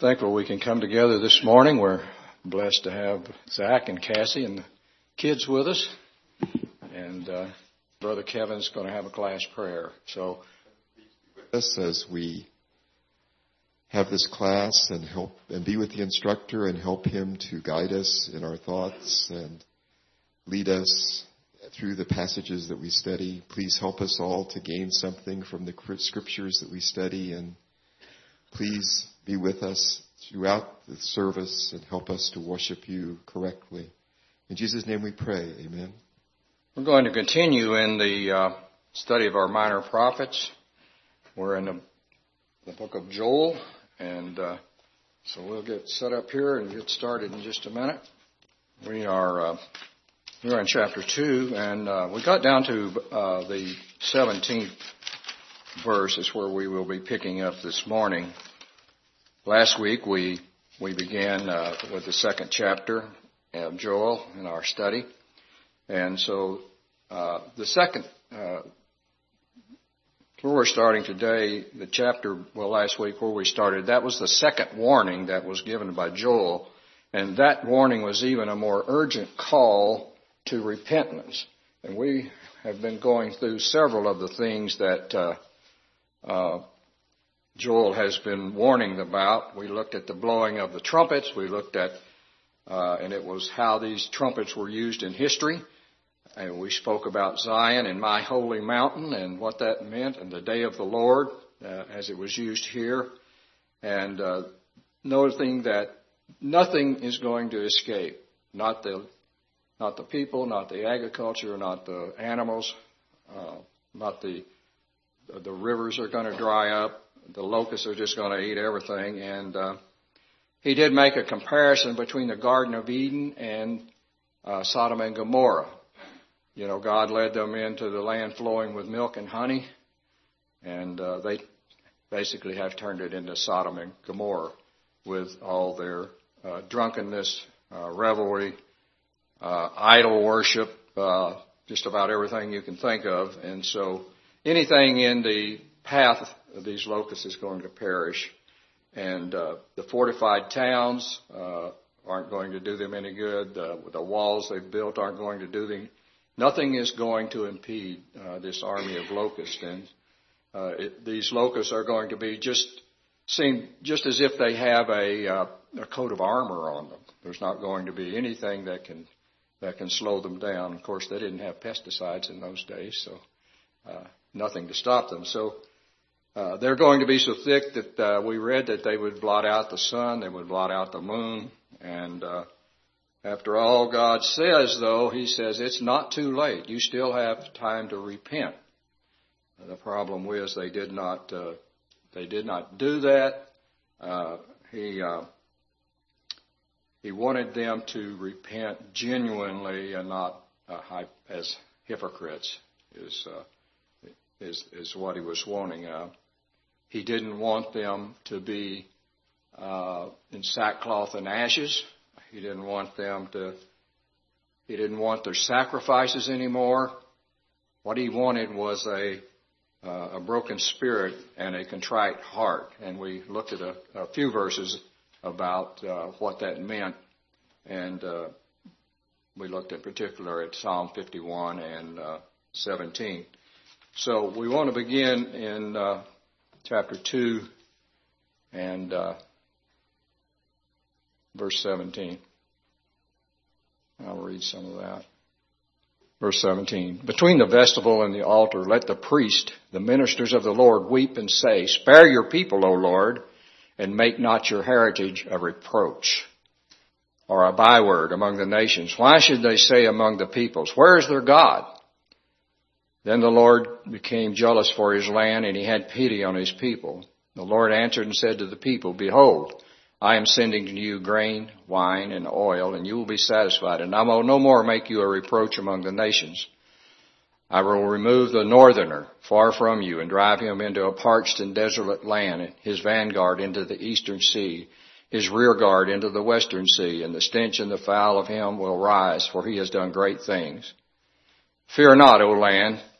Thankful we can come together this morning. We're blessed to have Zach and Cassie and the kids with us. And Brother Kevin's going to have a class prayer. So, us as we have this class and help and be with the instructor and help him to guide us in our thoughts and lead us through the passages that we study. Please help us all to gain something from the scriptures that we study, and please be with us throughout the service and help us to worship you correctly. In Jesus' name we pray. Amen. We're going to continue in the study of our minor prophets. We're in the book of Joel, and so we'll get set up here and get started in just a minute. We're in chapter 2, and we got down to the 17th verse is where we will be picking up this morning. Last week we began with the second chapter of Joel in our study, and so the second where we're starting today, the chapter, last week where we started, that was the second warning that was given by Joel, and that warning was even a more urgent call to repentance. And we have been going through several of the things that Joel has been warning about. We looked at the blowing of the trumpets. We looked at, and it was how these trumpets were used in history. And we spoke about Zion and my holy mountain and what that meant, and the day of the Lord as it was used here. And noticing that nothing is going to escape, not the people, not the agriculture, not the animals, not the rivers are going to dry up. The locusts are just going to eat everything. And he did make a comparison between the Garden of Eden and Sodom and Gomorrah. You know, God led them into the land flowing with milk and honey, and they basically have turned it into Sodom and Gomorrah with all their drunkenness, revelry, idol worship, just about everything you can think of. And so anything in the path of these locusts is going to perish. And the fortified towns aren't going to do them any good. The walls they've built aren't going to do them. Nothing is going to impede this army of locusts. And these locusts are going to be seem just as if they have a coat of armor on them. There's not going to be anything that can slow them down. Of course, they didn't have pesticides in those days, so nothing to stop them. So they're going to be so thick that we read that they would blot out the sun, they would blot out the moon. And after all God says, though, he says it's not too late. You still have time to repent. The problem was they did not do that. He wanted them to repent genuinely and not as hypocrites is what he was wanting. He didn't want them to be in sackcloth and ashes. He didn't want their sacrifices anymore. What he wanted was a broken spirit and a contrite heart. And we looked at a few verses about what that meant. And we looked in particular at Psalm 51 and 17. So we want to begin in chapter 2 and verse 17. I'll read some of that. Verse 17. Between the vestibule and the altar, let the priest, the ministers of the Lord, weep and say, spare your people, O Lord, and make not your heritage a reproach or a byword among the nations. Why should they say among the peoples, where is their God? Then the Lord became jealous for his land, and he had pity on his people. The Lord answered and said to the people, behold, I am sending to you grain, wine, and oil, and you will be satisfied. And I will no more make you a reproach among the nations. I will remove the northerner far from you and drive him into a parched and desolate land, his vanguard into the eastern sea, his rear guard into the western sea, and the stench and the foul of him will rise, for he has done great things. Fear not, O land,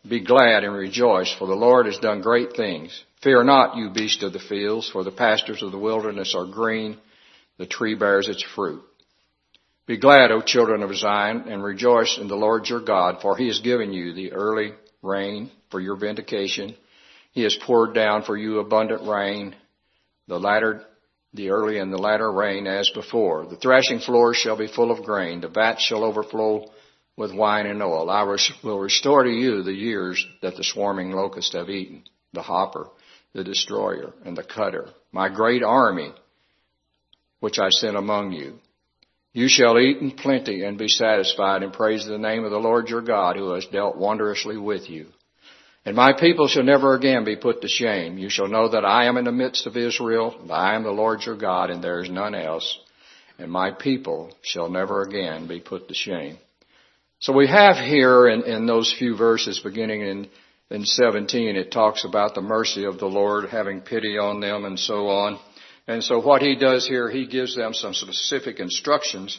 be glad and rejoice, for the Lord has done great things. Fear not, you beasts of the fields, for the pastures of the wilderness are green, the tree bears its fruit. Be glad, O children of Zion, and rejoice in the Lord your God, for he has given you the early rain for your vindication. He has poured down for you abundant rain, the early and the latter rain as before. The threshing floors shall be full of grain, the vats shall overflow with wine and oil. I will restore to you the years that the swarming locusts have eaten, the hopper, the destroyer, and the cutter, my great army, which I sent among you. You shall eat in plenty and be satisfied, and praise the name of the Lord your God, who has dealt wondrously with you. And my people shall never again be put to shame. You shall know that I am in the midst of Israel, and I am the Lord your God, and there is none else. And my people shall never again be put to shame. So we have here in those few verses beginning in 17, it talks about the mercy of the Lord, having pity on them and so on. And so what he does here, he gives them some specific instructions,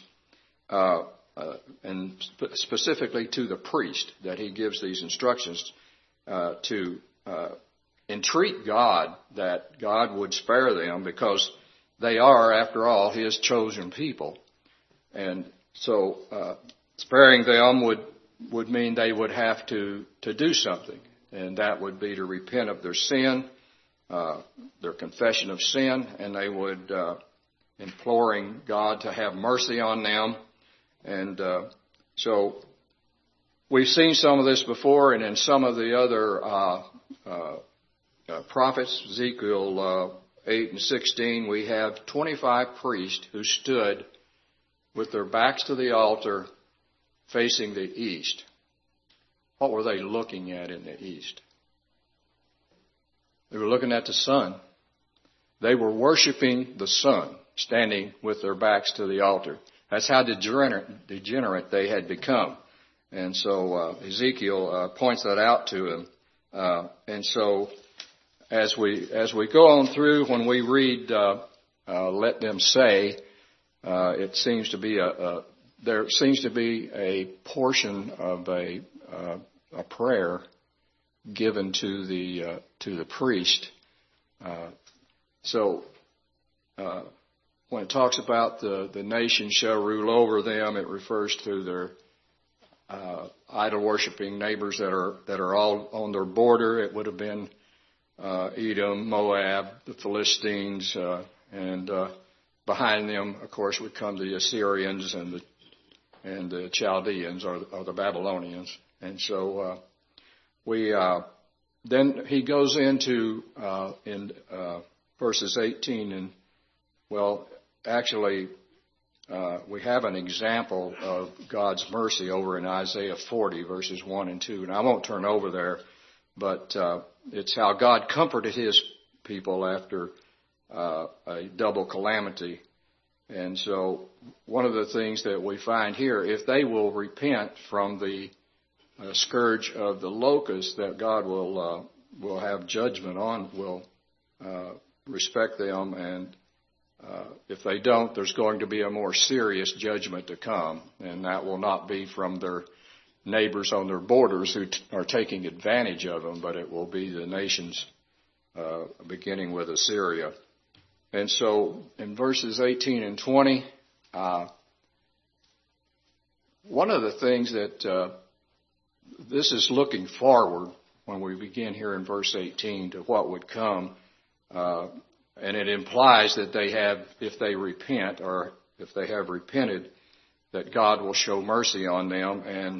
and specifically to the priest, that he gives these instructions to entreat God, that God would spare them, because they are, after all, his chosen people. And so sparing them would mean they would have to do something, and that would be to repent of their sin, their confession of sin, and they would imploring God to have mercy on them. And so we've seen some of this before, and in some of the other prophets, Ezekiel 8 and 16, we have 25 priests who stood with their backs to the altar facing the east. What were they looking at in the east? They were looking at the sun. They were worshiping the sun, standing with their backs to the altar. That's how degenerate they had become. And so Ezekiel points that out to him. And so as we go on through, when we read "Let them say," it seems to be there seems to be a portion of a prayer given to the priest. So when it talks about the nation shall rule over them, it refers to their idol worshiping neighbors that are all on their border. It would have been Edom, Moab, the Philistines, and behind them, of course, would come the Assyrians and the Chaldeans or the Babylonians. And so then he goes into in verses 18, and well, actually, we have an example of God's mercy over in Isaiah 40, verses 1 and 2. And I won't turn over there, but it's how God comforted his people after a double calamity. And so one of the things that we find here, if they will repent from the scourge of the locust that God will have judgment on, will respect them, and if they don't, there's going to be a more serious judgment to come, and that will not be from their neighbors on their borders who are taking advantage of them, but it will be the nations beginning with Assyria. And so in verses 18 and 20, one of the things that this is looking forward when we begin here in verse 18 to what would come, and it implies that they have, if they repent or if they have repented, that God will show mercy on them, and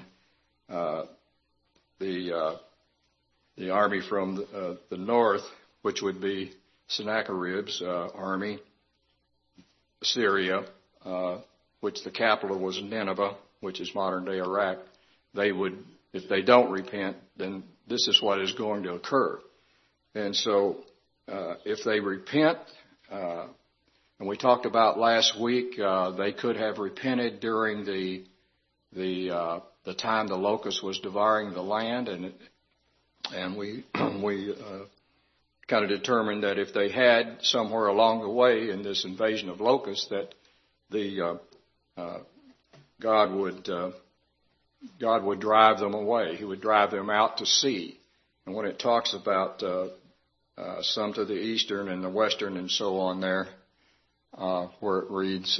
the army from the north, which would be Sennacherib's army, Syria, which the capital was Nineveh, which is modern-day Iraq, they would, if they don't repent, then this is what is going to occur. And so if they repent, and we talked about last week, they could have repented during the time the locust was devouring the land, and we kind of determined that if they had somewhere along the way in this invasion of locusts, that God would God would drive them away. He would drive them out to sea. And when it talks about some to the eastern and the western and so on there, where it reads,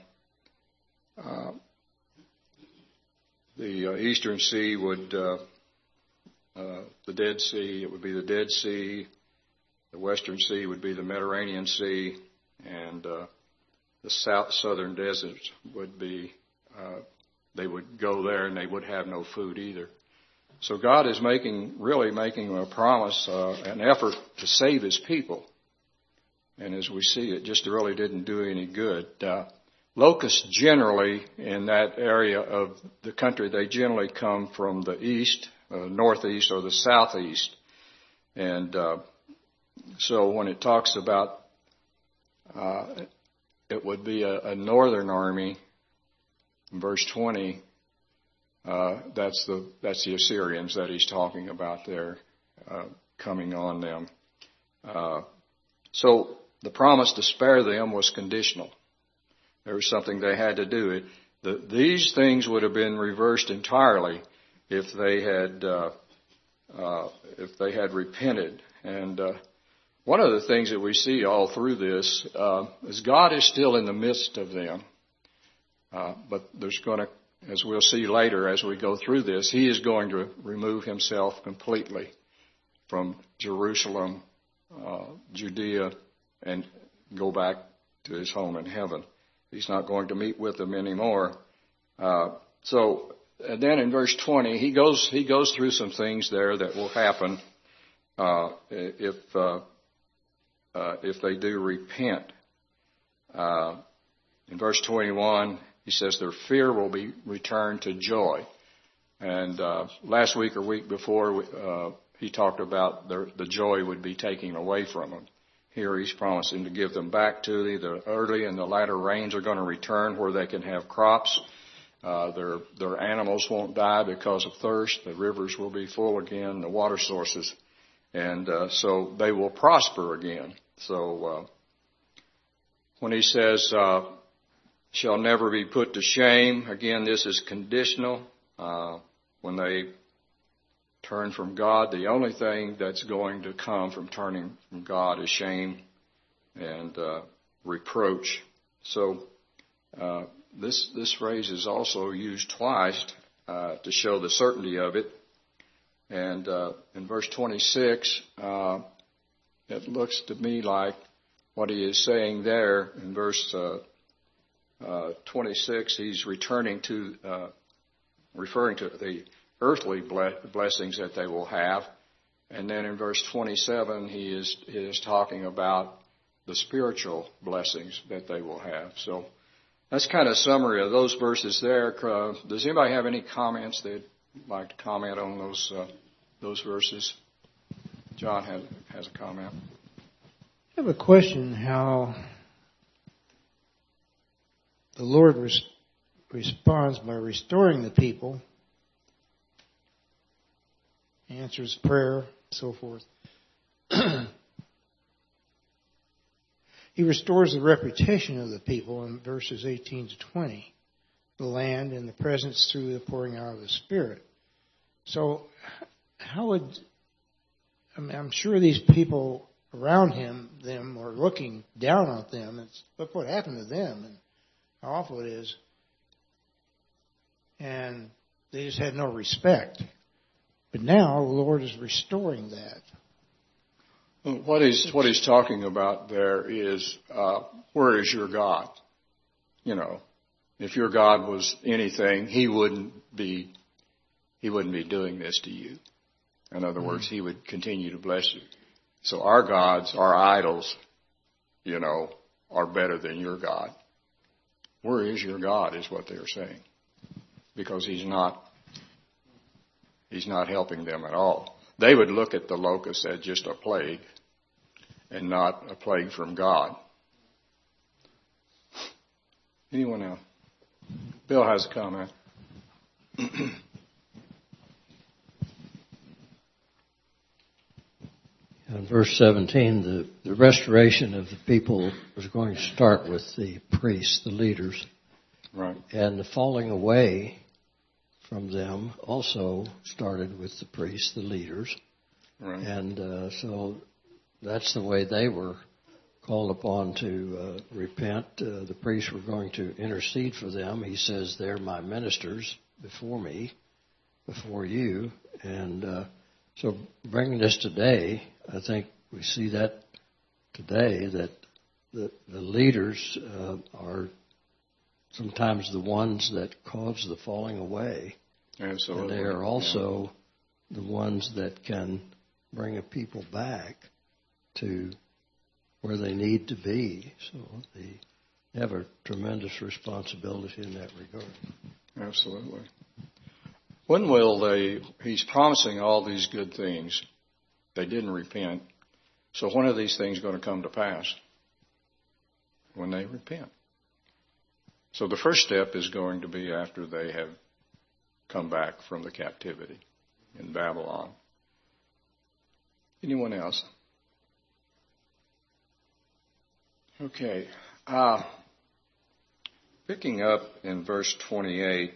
the eastern sea would, the Dead Sea, it would be the Dead Sea. The western sea would be the Mediterranean Sea. And the southern deserts would be, they would go there and they would have no food either. So God is really making a promise, an effort to save His people. And as we see, it just really didn't do any good. Locusts generally in that area of the country, they generally come from the east, northeast, or the southeast. And so when it talks about it would be a northern army, in verse 20, that's the Assyrians that he's talking about there, coming on them. So the promise to spare them was conditional. There was something they had to do. These things would have been reversed entirely if they had repented. And one of the things that we see all through this is God is still in the midst of them. But there's going to, as we'll see later as we go through this, He is going to remove Himself completely from Jerusalem, Judea, and go back to His home in heaven. He's not going to meet with them anymore. So then in verse 20, he goes through some things there that will happen if they do repent. In verse 21, he says their fear will be returned to joy. And last week or week before, he talked about the joy would be taken away from them. Here he's promising to give them back to thee. The early and the latter rains are going to return where they can have crops. Their animals won't die because of thirst. The rivers will be full again, the water sources. And so they will prosper again. So when he says, shall never be put to shame, again, this is conditional. When they turn from God, the only thing that's going to come from turning from God is shame and reproach. So this phrase is also used twice to show the certainty of it. And in verse 26, it looks to me like what he is saying there in verse 26, he's referring to the earthly blessings that they will have. And then in verse 27, he is talking about the spiritual blessings that they will have. So that's kind of a summary of those verses there. Does anybody have any comments they'd like to comment on those verses? John has a comment. I have a question how the Lord responds by restoring the people, answers prayer, and so forth. He restores the reputation of the people in verses 18 to 20, the land and the presence through the pouring out of the Spirit. So I'm sure these people around them are looking down on them. Look what happened to them and how awful it is. And they just had no respect. But now the Lord is restoring that. What he's talking about there is, where is your God? You know, if your God was anything, He wouldn't be doing this to you. In other words, He would continue to bless you. So our gods, our idols, you know, are better than your God. Where is your God is what they're saying. Because He's not helping them at all. They would look at the locust as just a plague and not a plague from God. Anyone else? Bill has a comment. In verse 17, the restoration of the people was going to start with the priests, the leaders. Right. And the falling away from them also started with the priests, the leaders. Right. And so that's the way they were called upon to repent. The priests were going to intercede for them. He says, they're my ministers before me, before you. And so bringing this today, I think we see that today, that the leaders are sometimes the ones that cause the falling away. Absolutely. And they are also the ones that can bring a people back to where they need to be. So they have a tremendous responsibility in that regard. Absolutely. When will they, he's promising all these good things. They didn't repent. So when are these things going to come to pass? When they repent. So the first step is going to be after they have come back from the captivity in Babylon. Anyone else? Okay. Picking up in verse 28,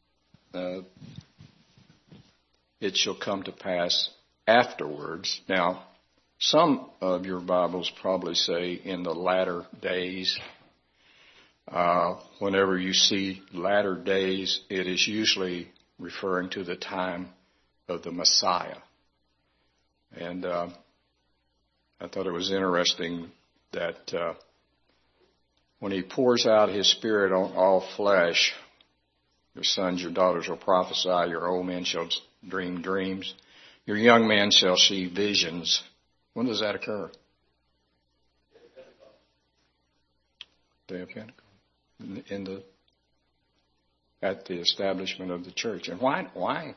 it shall come to pass afterwards. Now, some of your Bibles probably say in the latter days. Whenever you see latter days, it is usually referring to the time of the Messiah. And I thought it was interesting that when he pours out his Spirit on all flesh, your sons, your daughters will prophesy, your old men shall dream dreams, your young men shall see visions. When does that occur? Day of Pentecost. At the establishment of the church. And why?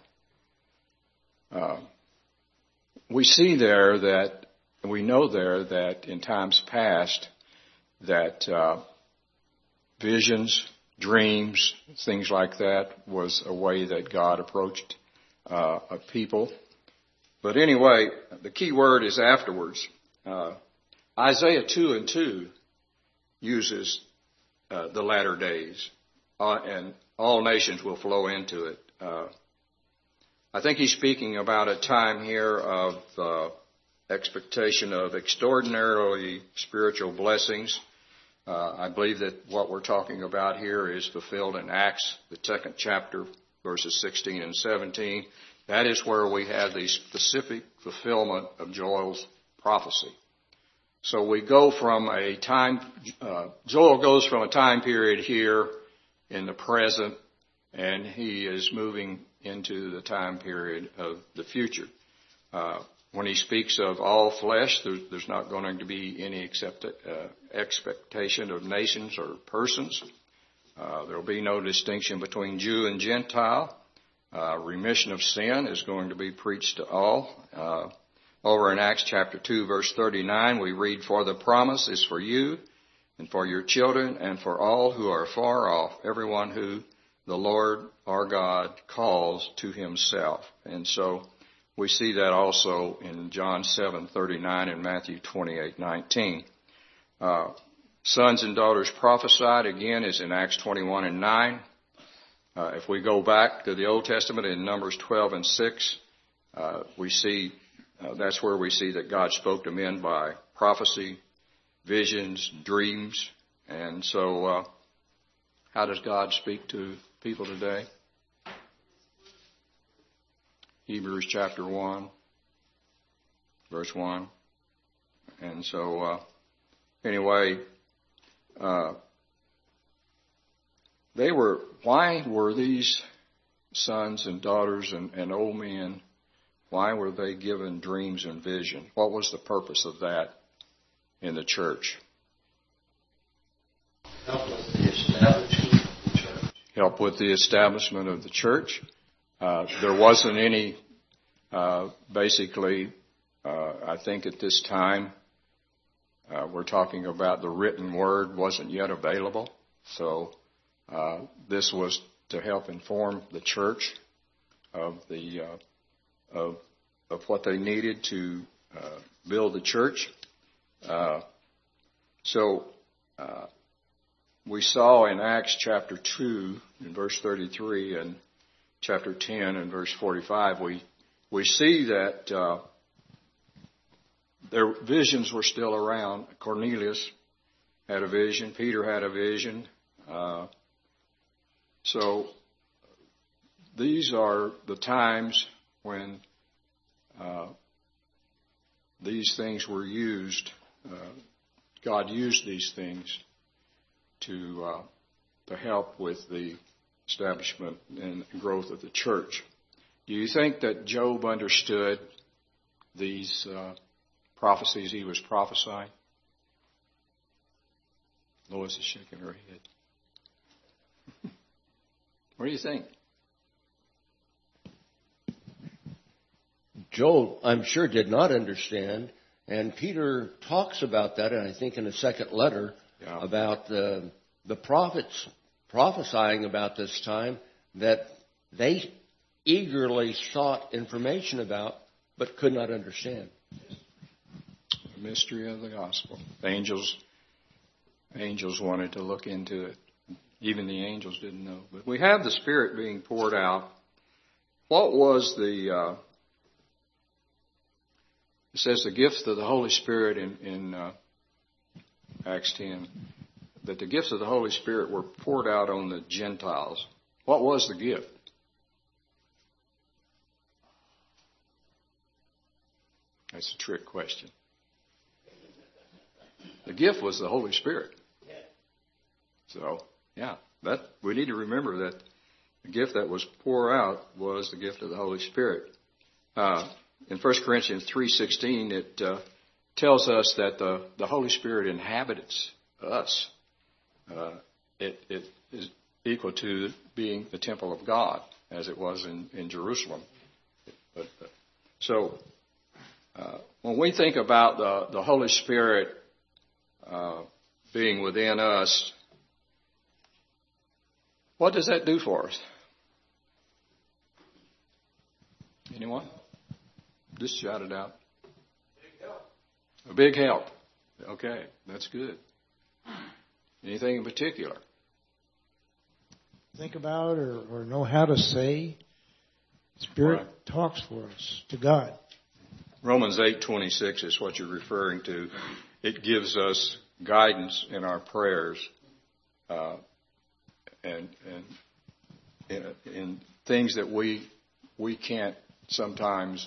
We see there that, we know there that in times past that visions, dreams, things like that was a way that God approached a people. But anyway, the key word is afterwards. Isaiah 2:2 uses the latter days, and all nations will flow into it. I think he's speaking about a time here of expectation of extraordinarily spiritual blessings. I believe that what we're talking about here is fulfilled in Acts, the 2nd chapter, verses 16 and 17. That is where we have the specific fulfillment of Joel's prophecy. So we go from a time, Joel goes from a time period here in the present, and he is moving into the time period of the future. When he speaks of all flesh, there's not going to be any expectation of nations or persons. There will be no distinction between Jew and Gentile. Remission of sin is going to be preached to all. Over in Acts chapter 2, verse 39, we read, "For the promise is for you and for your children and for all who are far off, everyone who the Lord our God calls to himself." And so we see that also in John 7:39 and Matthew 28:19. Sons and daughters prophesied, again, is in Acts 21 and 9. If we go back to the Old Testament in Numbers 12 and 6, we see that's where we see that God spoke to men by prophecy, visions, dreams. And so how does God speak to people today? Hebrews chapter 1, verse 1. And so anyway, why were these sons and daughters and old men, why were they given dreams and vision? What was the purpose of that in the church? Help with the establishment of the church. Help with the establishment of the church. There wasn't any, basically, I think at this time, we're talking about the written word wasn't yet available. So this was to help inform the church of the of what they needed to build the church. So we saw in Acts chapter 2 in verse 33, and chapter 10 and verse 45, we see that their visions were still around. Cornelius had a vision. Peter had a vision. So these are the times when these things were used. God used these things to help with the establishment and growth of the church. Do you think that Job understood these prophecies he was prophesying? Lois is shaking her head. What do you think? Job, I'm sure, did not understand, and Peter talks about that, and I think in a second letter, about the prophets prophesying about this time that they eagerly sought information about, but could not understand. The mystery of the gospel. Angels wanted to look into it. Even the angels didn't know. But we have the Spirit being poured out. What was the... it says the gifts of the Holy Spirit in Acts 10, that the gifts of the Holy Spirit were poured out on the Gentiles. What was the gift? That's a trick question. The gift was the Holy Spirit. So, we need to remember that the gift that was poured out was the gift of the Holy Spirit. In 1 Corinthians 3:16, it tells us that the Holy Spirit inhabits us. It is equal to being the temple of God, as it was in Jerusalem. So, when we think about the Holy Spirit being within us, what does that do for us? Anyone? Just shout it out. Big help. A big help. Okay, that's good. Anything in particular? Think about or know how to say. Spirit talks for us to God. Romans 8:26 is what you're referring to. It gives us guidance in our prayers, and in things that we can't sometimes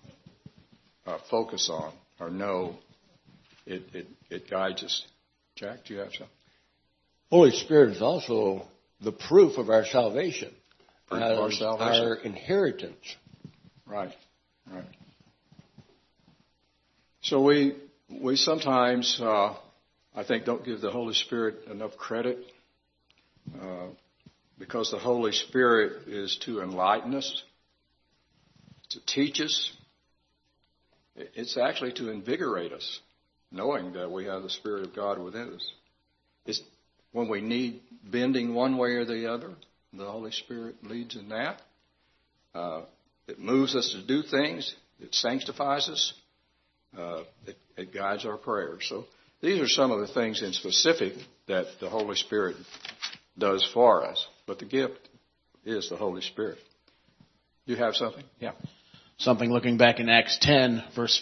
focus on or know. It guides us. Jack, do you have something? Holy Spirit is also the proof of our salvation. Proof of our salvation. Our inheritance. Right. So we sometimes, I think, don't give the Holy Spirit enough credit because the Holy Spirit is to enlighten us, to teach us. It's actually to invigorate us, knowing that we have the Spirit of God within us. It's when we need bending one way or the other, the Holy Spirit leads in that. It moves us to do things. It sanctifies us. It guides our prayers. So these are some of the things in specific that the Holy Spirit does for us. But the gift is the Holy Spirit. You have something? Yeah. Something looking back in Acts 10, verse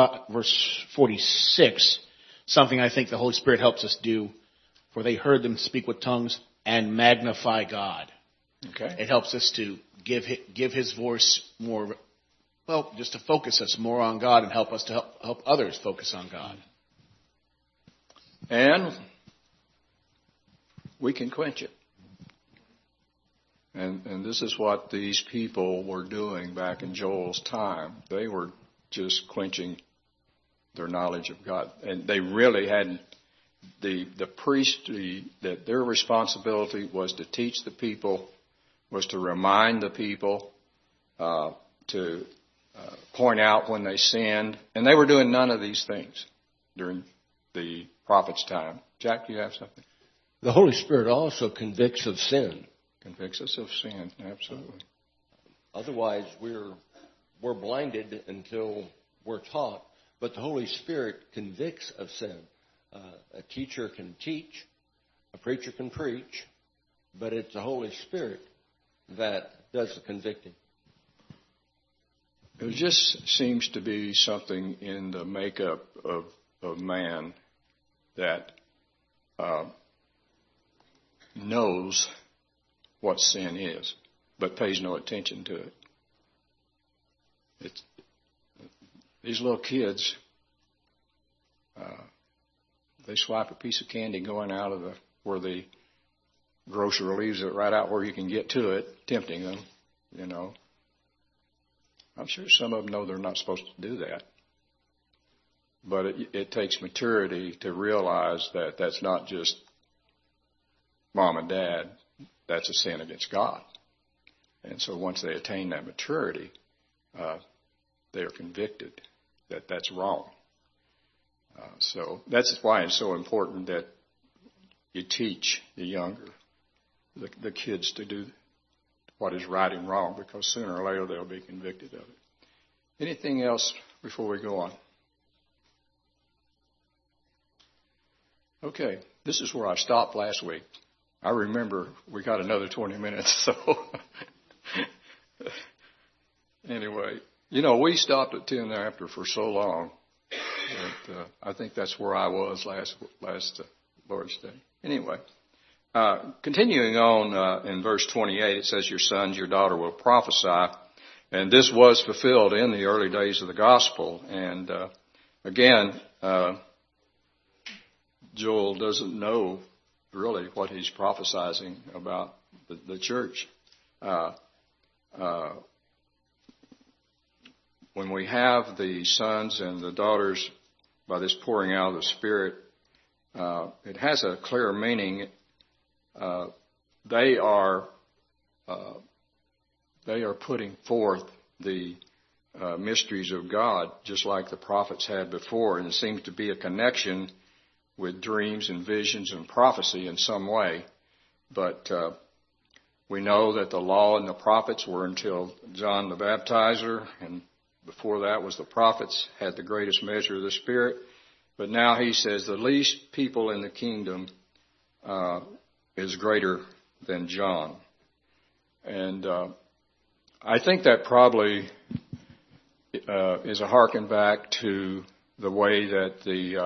46, something I think the Holy Spirit helps us do, for they heard them speak with tongues and magnify God. Okay. It helps us to give His voice more, just to focus us more on God and help us to help others focus on God. And we can quench it. And this is what these people were doing back in Joel's time. They were just quenching their knowledge of God. And they really had the priesthood, that their responsibility was to teach the people, was to remind the people, to point out when they sinned. And they were doing none of these things during the prophet's time. Jack, do you have something? The Holy Spirit also convicts of sin. Convicts us of sin, absolutely. Otherwise, we're blinded until we're taught. But the Holy Spirit convicts of sin. A teacher can teach, a preacher can preach, but it's the Holy Spirit that does the convicting? There just seems to be something in the makeup of man that knows what sin is, but pays no attention to it. These little kids, they swipe a piece of candy going out of where the grocer leaves it right out where you can get to it, tempting them, you know. I'm sure some of them know they're not supposed to do that. But it takes maturity to realize that that's not just mom and dad, that's a sin against God. And so once they attain that maturity, they are convicted that that's wrong. So that's why it's so important that you teach the younger, the kids to do what is right and wrong, because sooner or later they'll be convicted of it. Anything else before we go on? Okay, this is where I stopped last week. I remember we got another 20 minutes, so anyway, you know, we stopped at 10 after for so long that I think that's where I was last Lord's Day. Anyway, continuing on in verse 28, it says, "Your sons, your daughter will prophesy," and this was fulfilled in the early days of the gospel. And again, Joel doesn't know really what he's prophesying about the church. When we have the sons and the daughters by this pouring out of the Spirit, it has a clear meaning. They are putting forth the mysteries of God, just like the prophets had before, and it seems to be a connection with dreams and visions and prophecy in some way. But we know that the law and the prophets were until John the Baptizer, and before that was the prophets had the greatest measure of the Spirit. But now he says the least people in the kingdom is greater than John. And I think that probably is a harken back to the way that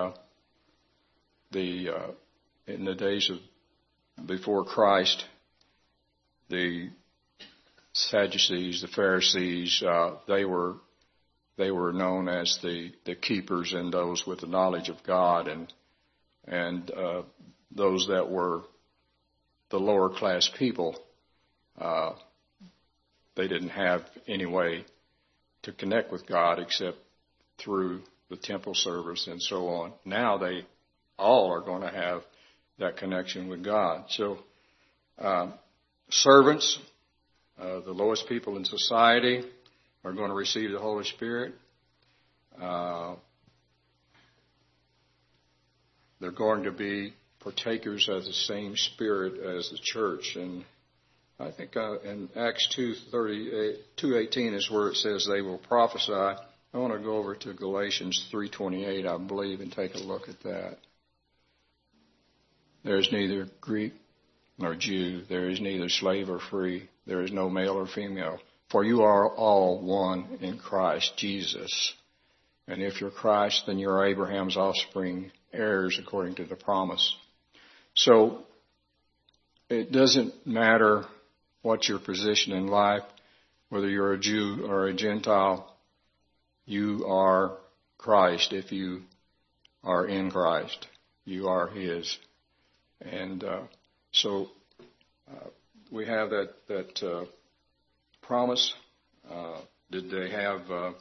in the days of before Christ, the Sadducees, the Pharisees, they were known as the keepers and those with the knowledge of God, and those that were the lower class people, they didn't have any way to connect with God except through the temple service and so on. Now they all are going to have that connection with God. So servants, the lowest people in society, are going to receive the Holy Spirit. They're going to be partakers of the same Spirit as the church. And I think in Acts 2:18 is where it says they will prophesy. I want to go over to Galatians 3:28, I believe, and take a look at that. There is neither Greek nor Jew. There is neither slave or free. There is no male or female. For you are all one in Christ Jesus. And if you're Christ, then you're Abraham's offspring, heirs according to the promise. So it doesn't matter what your position in life, whether you're a Jew or a Gentile, you are Christ. If you are in Christ, you are His. And so we have that promise. Did they have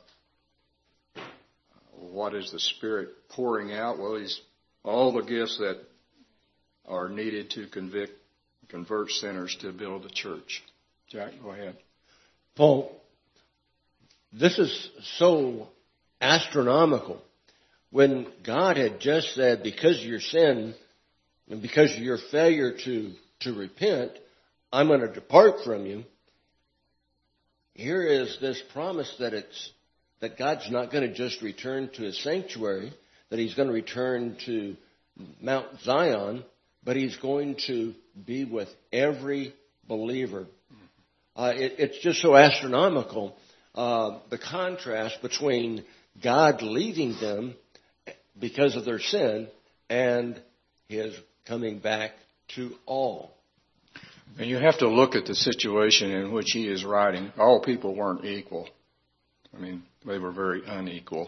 what is the Spirit pouring out? Well, He's all the gifts that are needed to convert sinners to build a church. Jack, go ahead. Paul, this is so astronomical. When God had just said, because of your sin and because of your failure to repent, I'm going to depart from you. Here is this promise that God's not going to just return to His sanctuary, that He's going to return to Mount Zion, but He's going to be with every believer It's just so astronomical, the contrast between God leaving them because of their sin and His coming back to all. And you have to look at the situation in which he is writing. All people weren't equal. I mean, they were very unequal.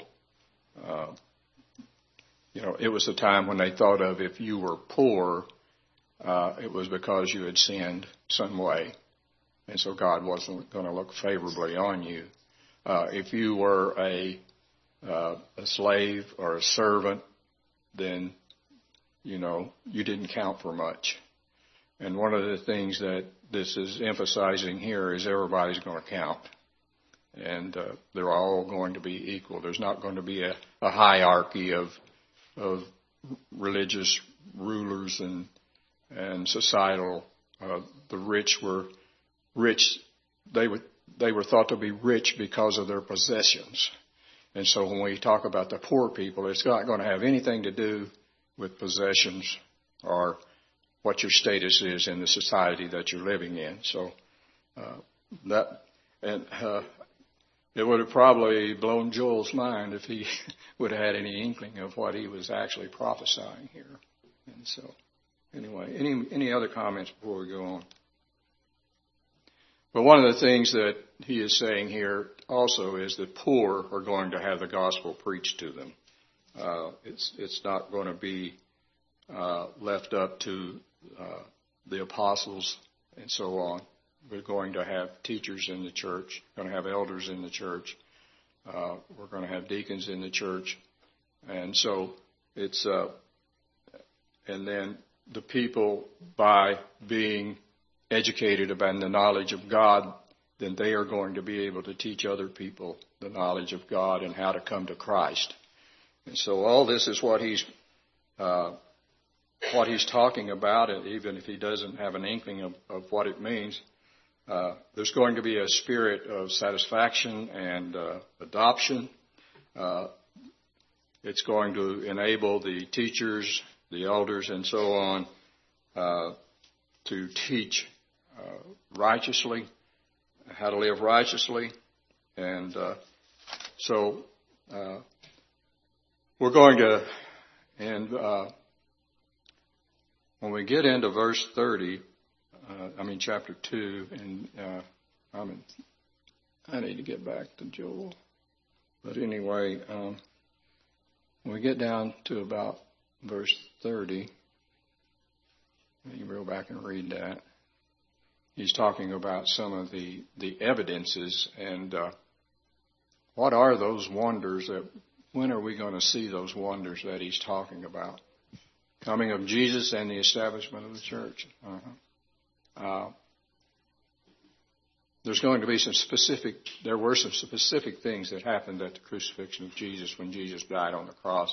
It was a time when they thought of if you were poor, it was because you had sinned some way. And so God wasn't going to look favorably on you. If you were a slave or a servant, then, you didn't count for much. And one of the things that this is emphasizing here is everybody's going to count. And they're all going to be equal. There's not going to be a hierarchy of religious rulers and societal. The rich were rich. They were thought to be rich because of their possessions. And so when we talk about the poor people, it's not going to have anything to do with possessions or what your status is in the society that you're living in. So it would have probably blown Joel's mind if he would have had any inkling of what he was actually prophesying here. And so, anyway, any other comments before we go on? But one of the things that he is saying here also is that poor are going to have the gospel preached to them. It's not going to be left up to the apostles and so on. We're going to have teachers in the church, going to have elders in the church. We're going to have deacons in the church. And so it's, and then the people, by being educated about the knowledge of God, then they are going to be able to teach other people the knowledge of God and how to come to Christ. And so all this is what he's talking about, and even if he doesn't have an inkling of what it means. There's going to be a spirit of satisfaction and adoption. It's going to enable the teachers, the elders, and so on to teach righteously, how to live righteously. And so we're going to, and when we get into verse 30, chapter 2, and I need to get back to Joel. But anyway, when we get down to about verse 30, you can go back and read that. He's talking about some of the evidences and what are those wonders when are we going to see those wonders that he's talking about? Coming of Jesus and the establishment of the church. There's going to be there were some specific things that happened at the crucifixion of Jesus when Jesus died on the cross.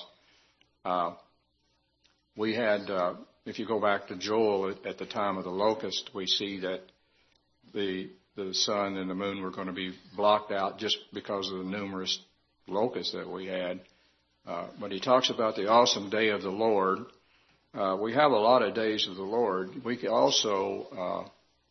We had, if you go back to Joel at the time of the locust, we see that the sun and the moon were going to be blocked out just because of the numerous locusts that we had. But he talks about the awesome day of the Lord. We have a lot of days of the Lord. We also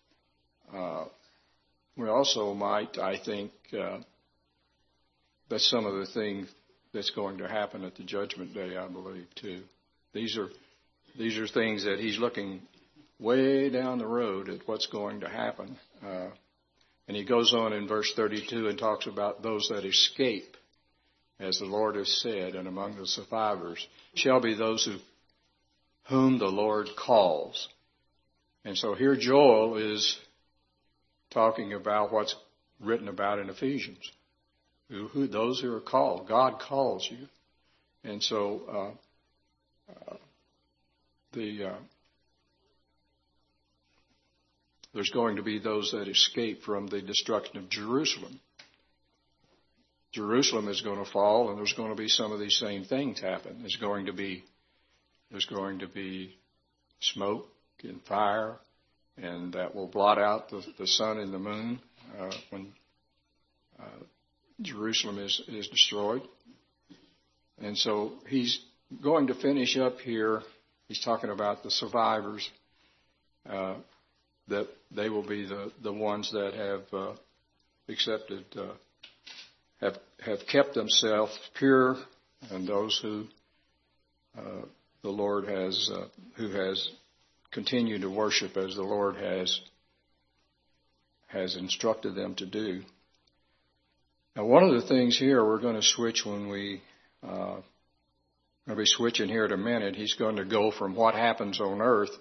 might, I think, that's some of the things that's going to happen at the judgment day, I believe, too. These are things that he's looking way down the road at what's going to happen. And he goes on in verse 32 and talks about those that escape, as the Lord has said, and among the survivors shall be those whom the Lord calls. And so here Joel is talking about what's written about in Ephesians. Those who are called. God calls you. And so there's going to be those that escape from the destruction of Jerusalem. Jerusalem is going to fall, and there's going to be some of these same things happen. There's going to be smoke and fire, and that will blot out the sun and the moon when Jerusalem is destroyed. And so he's going to finish up here. He's talking about the survivors. that they will be the ones that have accepted, have kept themselves pure, and those who the Lord has, who has continued to worship as the Lord has instructed them to do. Now, one of the things here we're going to switch when we, going to be switching here in a minute. He's going to go from what happens on earth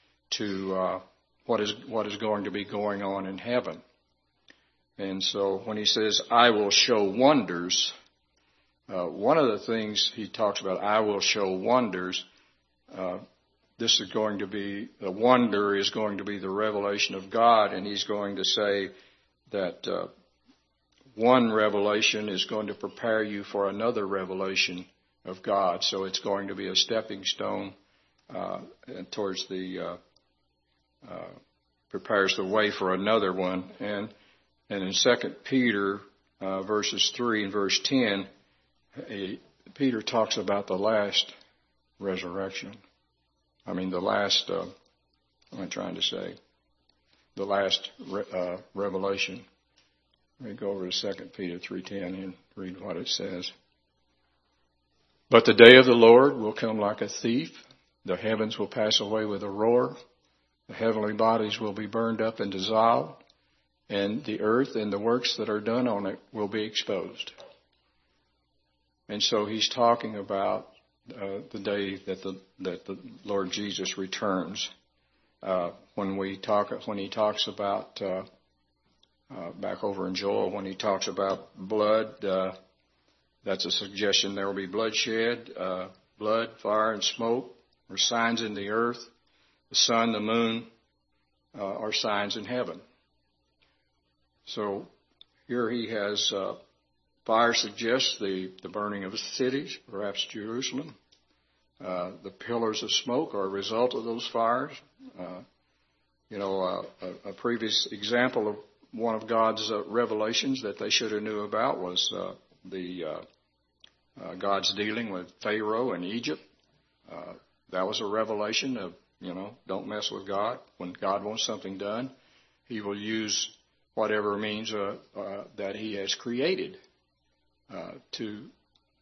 to what is going to be going on in heaven. And so when he says, I will show wonders, one of the things he talks about, I will show wonders, this is going to be, the wonder is going to be the revelation of God, and he's going to say that one revelation is going to prepare you for another revelation of God. So it's going to be a stepping stone towards the, prepares the way for another one. And in 2 Peter verses 3 and verse 10, Peter talks about the last resurrection. I mean, the last, what am I trying to say? The last revelation. Let me go over to 2 Peter 3:10 and read what it says. But the day of the Lord will come like a thief. The heavens will pass away with a roar. The heavenly bodies will be burned up and dissolved. And the earth and the works that are done on it will be exposed. And so he's talking about the day that the Lord Jesus returns. When he talks about back over in Joel, when he talks about blood, that's a suggestion there will be bloodshed, blood, fire, and smoke are signs in the earth. The sun, the moon are signs in heaven. So here he has fire suggests the burning of the cities, perhaps Jerusalem. The pillars of smoke are a result of those fires. A previous example of one of God's revelations that they should have knew about was God's dealing with Pharaoh in Egypt. That was a revelation of, don't mess with God. When God wants something done, he will use whatever means that he has created to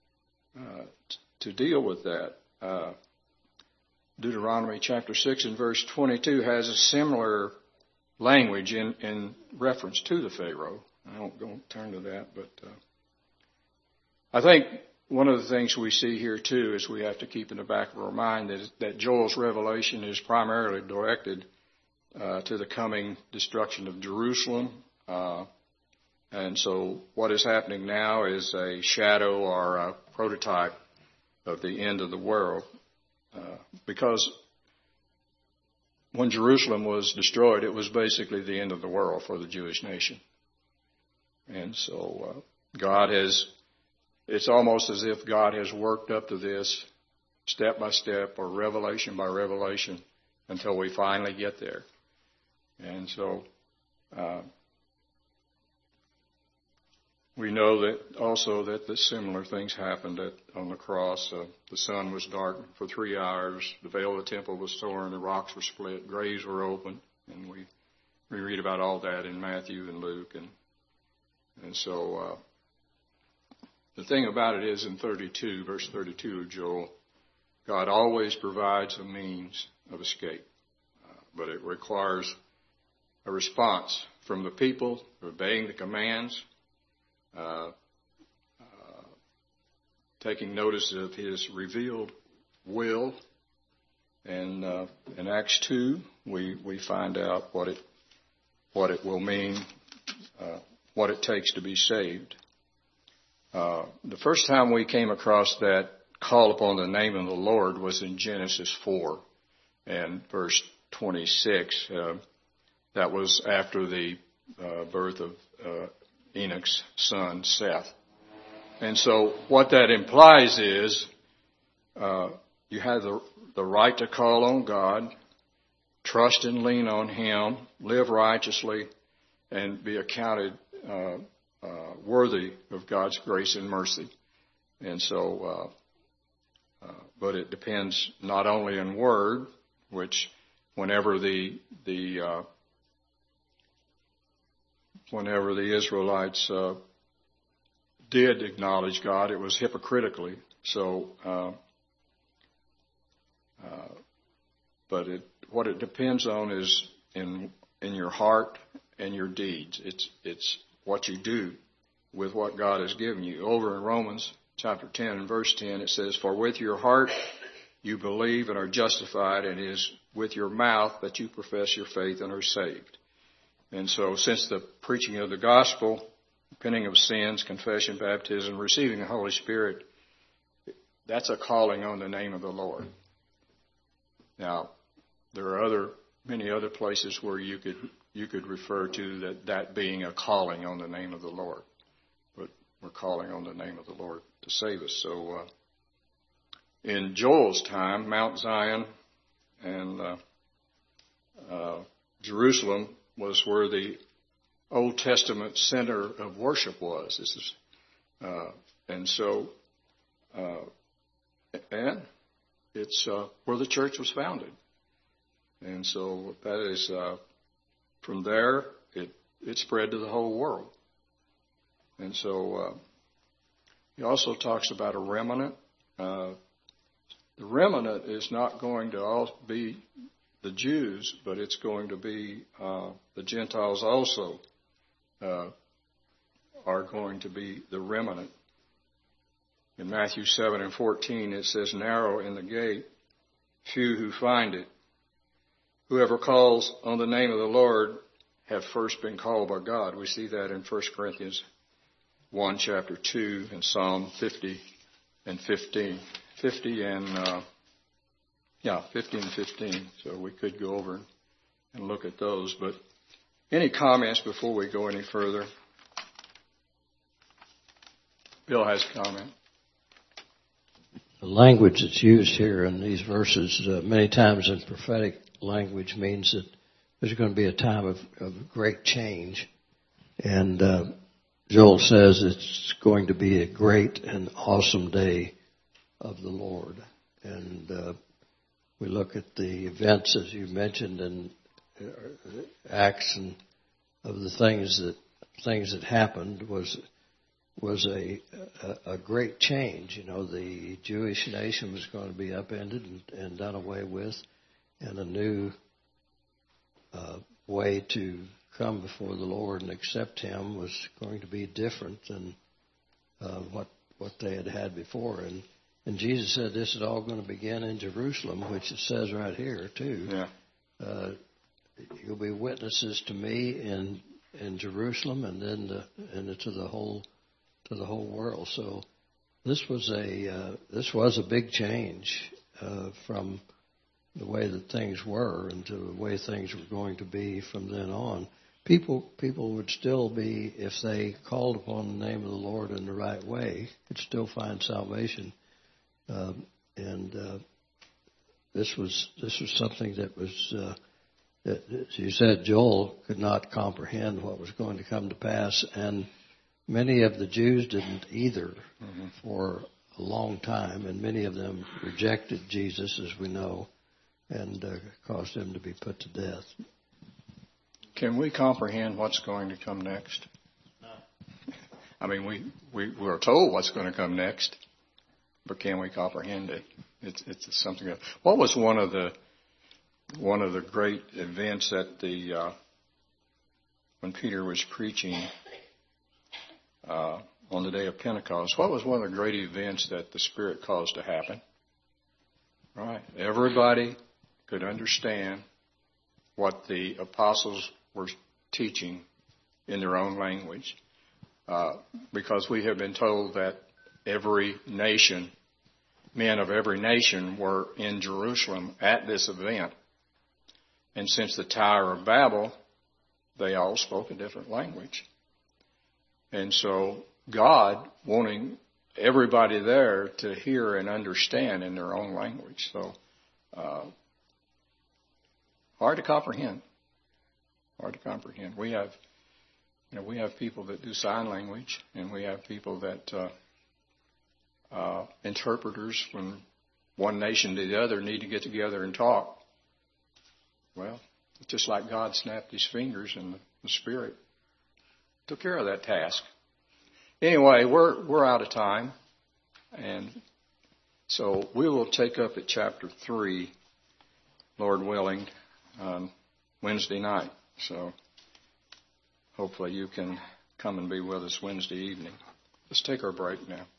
deal with that. Deuteronomy chapter 6 and verse 22 has a similar language in reference to the Pharaoh. I won't turn to that, but I think one of the things we see here too is we have to keep in the back of our mind that Joel's revelation is primarily directed to the coming destruction of Jerusalem. And so what is happening now is a shadow or a prototype of the end of the world. Because when Jerusalem was destroyed, it was basically the end of the world for the Jewish nation. And so it's almost as if God has worked up to this step by step or revelation by revelation until we finally get there. And so we know that also that the similar things happened on the cross. The sun was darkened for 3 hours. The veil of the temple was torn. The rocks were split. Graves were opened. And we read about all that in Matthew and Luke. And so the thing about it is in verse 32 of Joel, God always provides a means of escape. But it requires a response from the people, obeying the commands, taking notice of his revealed will. And in Acts 2, we find out what it will mean, what it takes to be saved. The first time we came across that call upon the name of the Lord was in Genesis 4 and verse 26. That was after the birth of Enoch's son, Seth. And so what that implies is you have the right to call on God, trust and lean on him, live righteously, and be accounted worthy of God's grace and mercy. And so, but it depends not only on word, which whenever the whenever the Israelites did acknowledge God, it was hypocritically. So, but what it depends on is in your heart and your deeds. It's what you do with what God has given you. Over in Romans chapter 10 and verse 10, it says, "For with your heart you believe and are justified, and it is with your mouth that you profess your faith and are saved." And so since the preaching of the gospel, repenting of sins, confession, baptism, receiving the Holy Spirit, that's a calling on the name of the Lord. Now, there are many other places where you could refer to that being a calling on the name of the Lord. But we're calling on the name of the Lord to save us. So in Joel's time, Mount Zion and Jerusalem was where the Old Testament center of worship was. This is, and it's where the church was founded. And so that is, from there, it spread to the whole world. And so he also talks about a remnant. The remnant is not going to all be the Jews, but it's going to be the Gentiles also are going to be the remnant. In Matthew 7 and 14, it says, "Narrow in the gate, few who find it. Whoever calls on the name of the Lord have first been called by God." We see that in 1 Corinthians 1, chapter 2, and Psalm 50 and 15. 50 and 15. So we could go over and look at those. But any comments before we go any further? Bill has a comment. The language that's used here in these verses many times in prophetic language means that there's going to be a time of great change. And Joel says it's going to be a great and awesome day of the Lord. And we look at the events, as you mentioned, in Acts, and of the things that happened was a great change. You know, the Jewish nation was going to be upended and done away with, and a new way to come before the Lord and accept Him was going to be different than what they had before. And Jesus said this is all going to begin in Jerusalem, which it says right here too. Yeah. You'll be witnesses to me in Jerusalem, and then to the whole world. So this was a big change from the way that things were and to the way things were going to be from then on. People would still be, if they called upon the name of the Lord in the right way, could still find salvation. This was something that was, as you said, Joel could not comprehend what was going to come to pass, and many of the Jews didn't either for a long time, and many of them rejected Jesus, as we know, and caused him to be put to death. Can we comprehend what's going to come next? No. I mean, we're told what's going to come next, but can we comprehend it? It's something else. What was one of the great events at when Peter was preaching on the day of Pentecost? What was one of the great events that the Spirit caused to happen? Right. Everybody could understand what the apostles were teaching in their own language, because we have been told that every nation, men of every nation, were in Jerusalem at this event. And since the Tower of Babel, they all spoke a different language. And so God wanting everybody there to hear and understand in their own language. So hard to comprehend. Hard to comprehend. We have people that do sign language, and we have people that interpreters from one nation to the other need to get together and talk. Well, it's just like God snapped His fingers and the Spirit took care of that task. Anyway, we're out of time, and so we will take up at chapter 3, Lord willing, on Wednesday night. So hopefully you can come and be with us Wednesday evening. Let's take our break now.